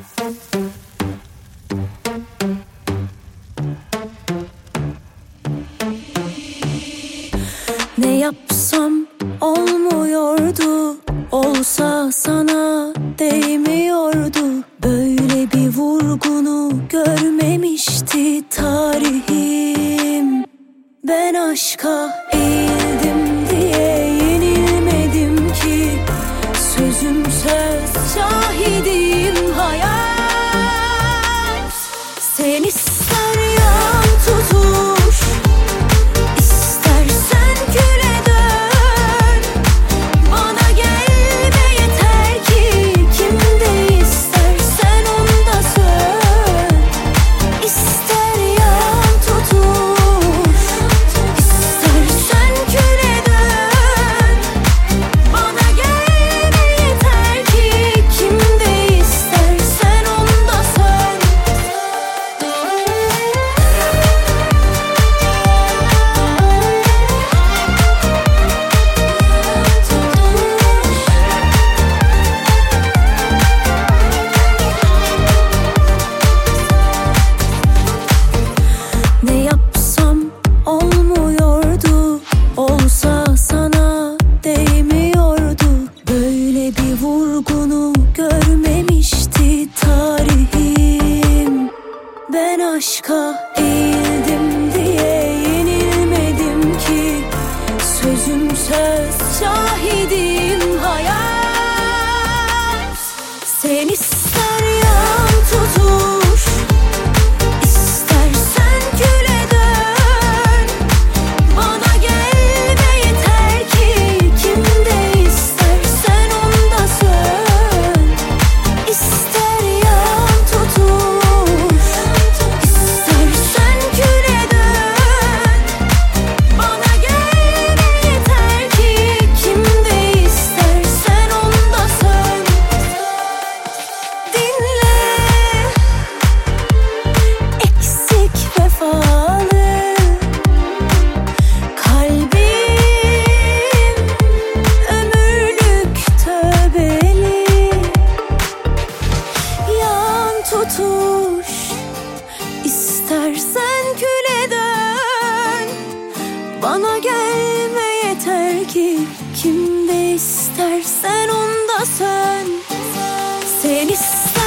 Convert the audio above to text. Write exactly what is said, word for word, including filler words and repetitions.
Ne yapsam olmuyordu, olsa sana değmiyordu. Böyle bir vurgunu görmemişti tarihim. Ben aşka eğildim diye yenilmedim ki. Sözüm söz, şahidiyim hayat. Sen ister yan tutuş, istersen küle dön. Bana gelme yeter ki, kimde istersen onda sön. İster yan tutuş, istersen küle dön. Bana gelme yeter ki, kimde istersen onda sön. Ne yapsam olmuyordu, olsa sana değmiyordu. Böyle bir vurgunu görmemişti tarihim. Ben aşka eğildim diye yenilmedim ki. Sözüm söz, şahidiyim hayat. Sen ister yan tutuş, istersen küle dön. Bana gelme yeter ki, kimde istersen onda sön. İster yan tutuş, istersen küle dön. Bana gelme yeter ki, kimde istersen onda sön. Dinle, eksik vefalı kalbim, ömürlük tövbeli. Yan tutuş, istersen küle dön. Bana gelme yeter ki, kimde istersen onda sön. Sen ister